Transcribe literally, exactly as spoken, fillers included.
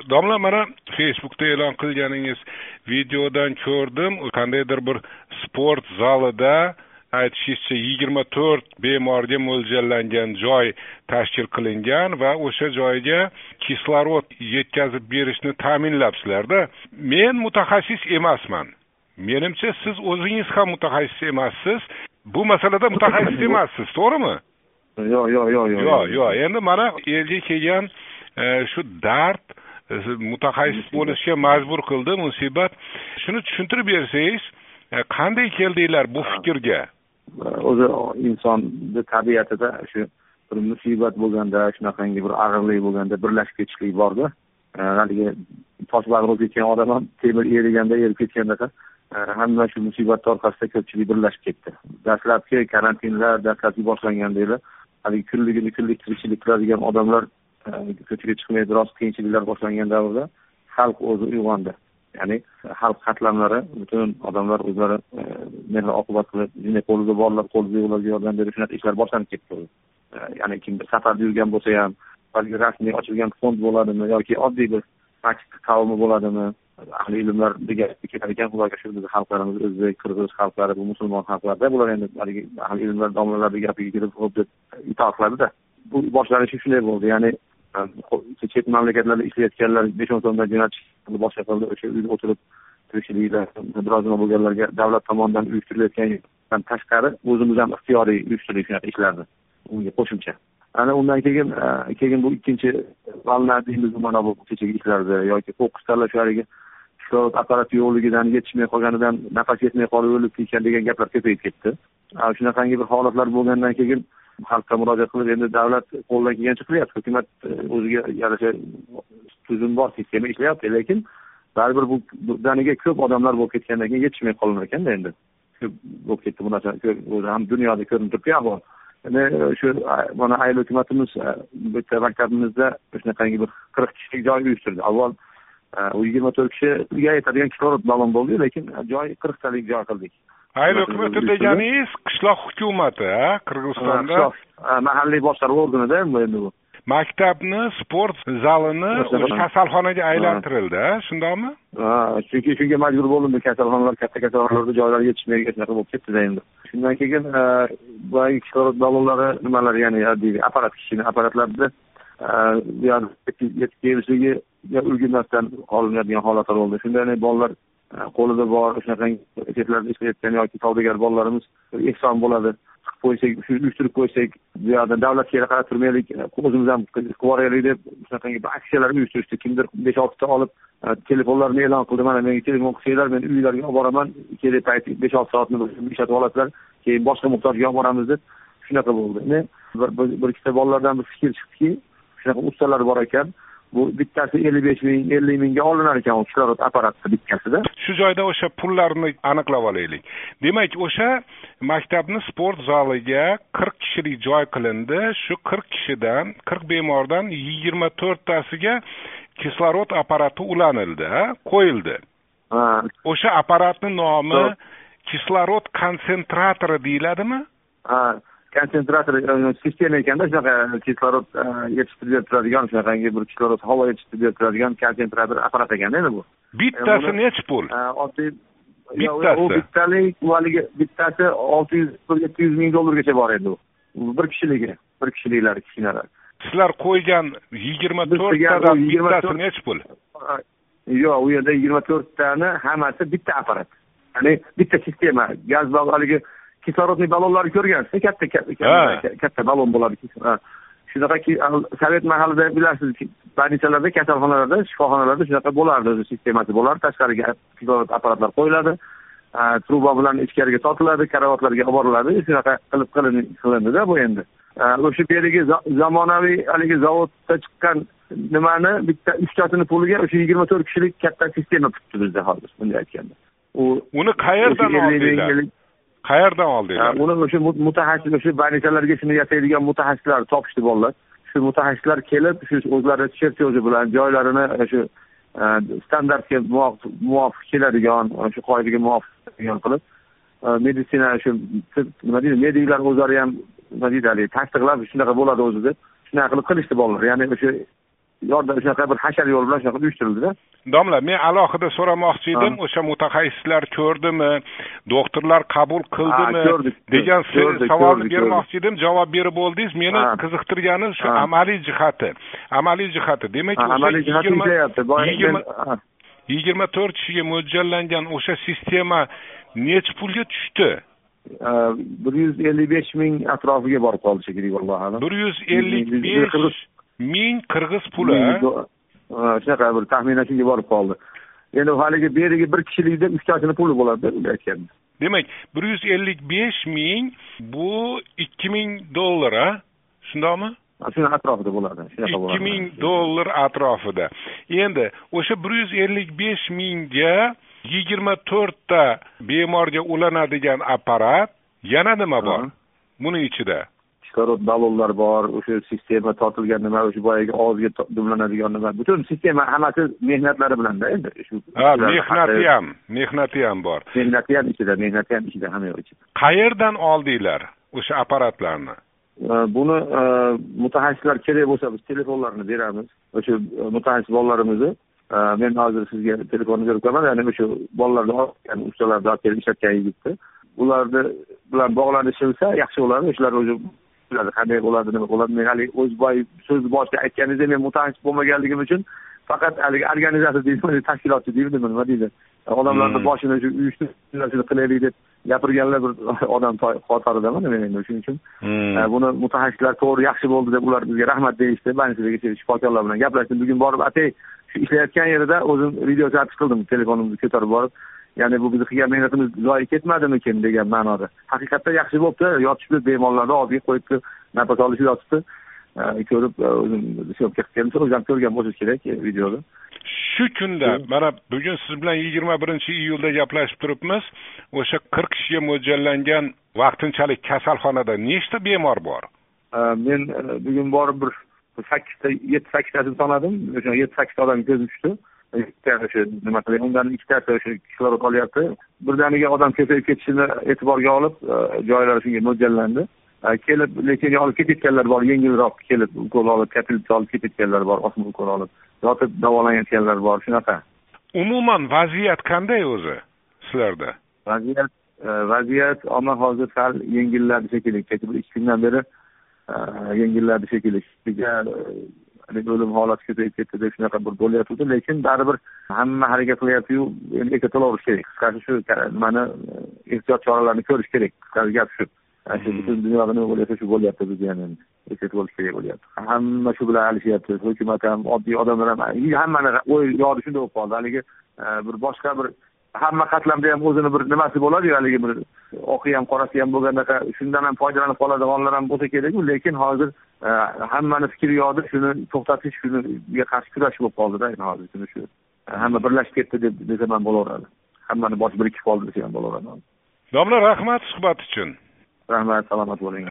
Domla, mana Facebookda e'lon qilganingiz videodan ko'rdim. Qandaydir bir sport zalida aytishingizcha yigirma to'rt bemorga mo'ljallangan joy tashkil qilingan va o'sha joyga kislorod yetkazib berishni ta'minlabsizlar-da. Men mutaxassis emasman. Menimcha siz o'zingiz ham mutaxassis emassiz. Bu masalada mutaxassis emassiz, to'g'rimi? Yo'q, yo'q, yo'q, yo'q. Yo'q, yo'q. Endi mana elga kelgan shu dard mutaxassis bo'lishga majbur qildi, musibat. Shuni tushuntirib bersangiz, qanday keldinglar bu fikrga? O'zi insonning tabiatida shu bir musibat bo'lganda, shunaqangi bir og'irlik bo'lganda birlashib ketishlik bor-da. Haligi tosh bag'rib ketgan odam ham temir eriganda erib ketganda hamma shu musibat orqasida ko'pchilik birlashib ketdi. Dastlabki karantinlar, dastlabki boshlangandalar, haligi kunligini kunlik tirikchilik qiladigan odamlar ko'chaga chiqmay biroz qiyinchiliklar boshlangan davrda xalq o'zi uyg'ondi. Ya'ni xalq qatlamlari, butun odamlar o'zlari mehr oqibat qilib, jini qo'lida borlar, qo'lida yo'qlarga yordam berish shunaqa ishlar boshlanib ketdi. Ya'ni kimdir safarda yurgan bo'lsa ham, balki rasmiy ochilgan fond bo'ladimi yoki oddiy bir masjid qavmi bo'ladimi, ahli ilmlar degan ketadigan xudoga shu biz xalqlarimiz, o'zbek, qirg'iz xalqlari, bu musulmon xalqlarda bular endi haligi ahli ilmlar domlalarning gapiga kirib xo'p deb itoat qiladi-da. Bu boshlanishi shunday bo'ldi. Ya'ni chet mamlakatlarda ishlayotganlar besh o'n so'mdan jo'natish boshqa qildi. O'sha uyda o'tirib tirikchiliklar biroz nima bo'lganlarga davlat tomonidan uyushtirilayotgan tashqari o'zimiz ham ixtiyoriy uyushtirdik shunaqa ishlarni. Unga qo'shimcha. Ana undan keyin keyin bu ikkinchi valna deymiz mana bu kechagi ishlarda yoki fokus tanlash haligi kislorod apparati yo'qligidan yetishmay qolganidan nafas yetmay qolib o'lib ketgan degan gaplar ko'payib ketdi. Shunaqangi bir holatlar bo'lgandan keyin xalqqa murojaat qilib endi davlat qo'ldan kelgancha qilyapti. Hukumat o'ziga yarasha tuzum bor, sistema ishlayapti, lekin baribir bu daniga ko'p odamlar bo'lib ketgandan keyin yetishmay qolinar ekanda endi. Ko'p bo'lib ketdi bu narsa, o'zi ham dunyoda ko'rinib turibdi ahvol. Endi shu mana ayol hukumatimiz bitta maktabimizda shunaqangi bir qirq kishilik joy uyushtirdi. Avval u yigirma to'rt kishiga yetadigan kislorod ballon bo'ldi, lekin joy qirqtalik joy qildik. Ayol hukumati deganingiz qishloq hukumati, ha, Qirg'izistonda mahalliy boshqaruv organida endi bu. Maktabni, sport zalini kasalxonaga aylantirildi, shundaymi? Ha, chunki shunga majbur bo'ldim. Kasalxonalar, katta kasalxonalarda joylar yetishmay shunaqa bo'lib ketdi endi. Shundan keyin bu kislorod ballonlari nimalar, ya'ni apparat kishining apparatlarida ya'ni yetib kelishligi ulgurmasdan qolinadigan holatlar bo'ldi. Shunday bolalar qo'lida bor, shunaqangi chetlarda ishlayotgan yoki savdogar bolalarimiz ehson bo'ladi. Chiqib qo'ysak, shu uyushtirib qo'ysak, bu yerda davlatga qarab turmaylik, o'zimiz ham qilib yuboraylik deb shunaqangi aksiyalar uyushtirishdi. Kimdir besh olti ta olib telefonlarini e'lon qildi. Mana menga telefon qilsanglar, men uylarga olib boraman, kerak payt besh olti soatni ishlatib olasizlar, keyin boshqa muhtojga olib boramiz deb shunaqa bo'ldi. Bir ikkita bolalardan bir fikr chiqdiki, shunaqa ustalar bor ekan. Bu bittasi ellik besh ming, ellik mingga olinar ekan o kislorod apparati bittasida. Shu joyda o'sha pullarni aniqlab olaylik. Demak, o'sha maktabni sport zaliga qirq kishilik joy qilindi. Shu qirq kishidan, qirq bemordan yigirma to'rt tasiga kislorod apparati ulanildi, qo'yildi. Ha. O'sha apparatning nomi kislorod konsentratori deyiladimi? Ha. Konsentrator sistema ekanda shunaqa kislorod yetishtirib turadigan, shunaqangi bir kislorod havo yetishtirib turadigan konsentrator apparat ekanda endi bu. Bittasi necha pul? Oddiy bittasi. U bittalik, valigi bittasi olti yuz yetti yuz ming dollargacha bor edi u. Bir kishiligi, bir kishiliklar, kichkinalar. Sizlar qo'ygan yigirma to'rt tadan bittasi necha pul? Yo'q, u yerda yigirma to'rt tani hammasi bitta apparat. Ya'ni bitta sistema, gaz balonligi kislorodni ballonlarni ko'rgansiz, katta katta katta ballon bo'ladi. Shunaqaki Sovet mahallida bilasiz, больницаlarda, kasalxonalarda, shifoxonalarda shunaqa bo'lardi, o'zi sistemasi bo'lar, tashqariga kislorod apparatlar qo'yiladi, truba bilan ichkariga tortiladi, karavotlarga olib boriladi, shunaqa qilib qilindi-da bu endi. O'sha yerga zamonaviy haligi zavodda chiqqan nimani bitta uchtasini puliga o'sha yigirma to'rt kishilik katta sistema tutdi bizda hozir, bunday aytganda. U uni qayerdan oldinglar? Qayerdan oldinglar? Uni o'sha mutaxassis, o'sha больницаlarga shuni yasaydigan mutaxassislar topishdi bolalar. Shu mutaxassislar kelib, shu o'zlari chertyoji bilan joylarini shu standartga muvofiq keladigan, shu qoidaga muvofiq qilib, meditsina shu nima deydi, mediklar o'zlari ham nima deydi, tasdiqlab shunaqa bo'ladi o'zi deb, shunaqa qilib qilishdi bolalar. Ya'ni o'sha yordam shunaqa bir hashar yo'l bilan shunaqa uyushtirildi-da. Domla, men alohida so'ramoqchi edim, o'sha mutaxassislar ko'rdimi, doktorlar qabul qildimi degan savolni bermoqchi edim, javob berib bo'ldingiz. Meni qiziqtirgani shu amaliy jihati. Amaliy jihati. Demak, amaliy jihati ishlayapti. yigirma to'rt kishiga mo'ljallangan o'sha sistema necha pulga tushdi? bir yuz ellik besh ming atrofiga borib qoldi shekilli, vallohu alam. bir yuz ellik besh ming qirg'iz puli. Shunaqa bir taxminan shunga borib qoldi. Endi haligi beriga bir kishilikda uchtasini puli bo'ladi, aytganda. Demak, bir yuz ellik besh ming bu ikki ming dollar, a? Shundaqmi? Shuni atrofida bo'ladi. Shunaqa bo'ladi. ikki ming dollar atrofida. Endi o'sha bir yuz ellik besh mingga yigirma to'rtta bemorga ulanadigan apparat, yana nima bor? Buning ichida kislorod ballonlar bor, o'sha sistema tortilgan nima, o'sha boyaga og'izga dumlanadigan nima, butun sistema hammasi mehnatlari bilan-da endi shu. Ha, mehnati ham, mehnati ham bor. Mehnati ham ichida, mehnati ham ichida, hamma yo'q ichida. Qayerdan oldinglar o'sha apparatlarni? Buni mutaxassislar kerak bo'lsa biz telefonlarini beramiz. O'sha mutaxassis bolalarimizni men hozir sizga telefonni berib qo'yaman, ya'ni o'sha bolalarni olgan ustalarni olib ishlatgan yigitni. Ularni bilan bog'lanishilsa yaxshi bo'ladi. O'shalar o'zi biladi qanday bo'ladi, nima bo'ladi. Men hali o'z boy so'z boshida aytganingizda men mutaxassis bo'lmaganligim uchun faqat haligi organizatsiya deydi, tashkilotchi deydi, nima deydi. Odamlarni boshini shu uyushtirishni qilaylik deb gapirganlar bir odam qatoridaman men endi shuning uchun. Buni mutaxassislar to'g'ri yaxshi bo'ldi deb ular bizga rahmat deyishdi. Men sizga shifokorlar bilan gaplashdim. Bugun borib atay shu ishlayotgan yerida o'zim video zapish qildim, telefonimni ko'tarib borib. Ya'ni bu biz qilgan mehnatimiz zoyi ketmadimikin degan ma'noda. Haqiqatda yaxshi bo'libdi. Yotishdi, bemorlarni oldiga qo'yibdi, nafas olishi yotibdi. Ko'rib o'zim syomka qilganimcha o'zim ko'rgan bo'lsa kerak videoda. Shu kunda mana bugun siz bilan yigirma birinchi iyulda gaplashib turibmiz. O'sha qirq kishiga mo'ljallangan vaqtinchalik kasalxonada nechta bemor bor? Men bugun borib bir sakkizta, yetti sakkiztasini sanadim. O'sha yetti sakkizta odam ko'zim tushdi. O'sha nima qilay, undan ikkitasi o'sha kislorod olyapti. Birdaniga odam ko'payib ketishini e'tiborga olib, joylari shunga mo'ljallandi. Kelib, lekin olib ketayotganlar bor, yengilroq kelib ukol olib, katilib olib ketayotganlar bor, osma ukol olib. Yotib davolanayotganlar bor, shunaqa. Umuman vaziyat qanday o'zi sizlarda? Vaziyat vaziyat omma hozir sal yengilladi shekilli. Kecha bir ikki kundan beri yengilladi shekilli. O'lim holati ko'payib ketdi deb shunaqa bir bo'lyapti, lekin baribir hamma harakat qilyapti-yu, endi ekotologik kerak. Qisqasi shu nimani ehtiyot choralarini ko'rish kerak. Qisqasi gap shu. Shu butun dunyoda nima bo'lyapti, shu bo'lyapti bizga ham endi. Ehtiyot bo'lish kerak bo'lyapti. Hamma shu bilan alishyapti. Hukumat ham, oddiy odamlar ham, hammani o'y yodi shunday bo'lib qoldi. Haligi bir boshqa bir hamma qatlamda ham o'zini bir nimasi bo'ladi-yu, haligi bir oqi ham qorasi ham bo'lganda shundan ham foydalanib qoladiganlar ham bo'lsa kerak-ku, lekin hozir hammani fikri yodi, shuni to'xtatish, shunga qarshi kurash bo'lib qoldi-da hozir shu. Hamma birlashib ketdi deb desam ham bo'laveradi. Hammani boshi birikib qoldi desam ham bo'laveradi. Domla, rahmat suhbat uchun. Rahmat, salomat bo'ling.